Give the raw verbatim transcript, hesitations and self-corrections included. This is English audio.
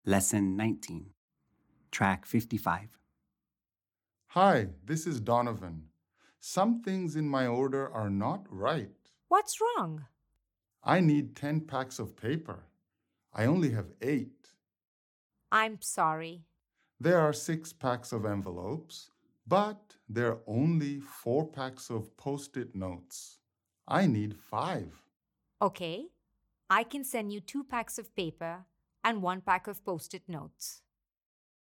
Lesson nineteen, Track fifty-five. Hi, this is Donovan. Some things in my order are not right. What's wrong? I need ten packs of paper. I only have eight. I'm sorry. There are six packs of envelopes, but there are only four packs of post-it notes. I need five. Okay, I can send you two packs of paper and one pack of post-it notes.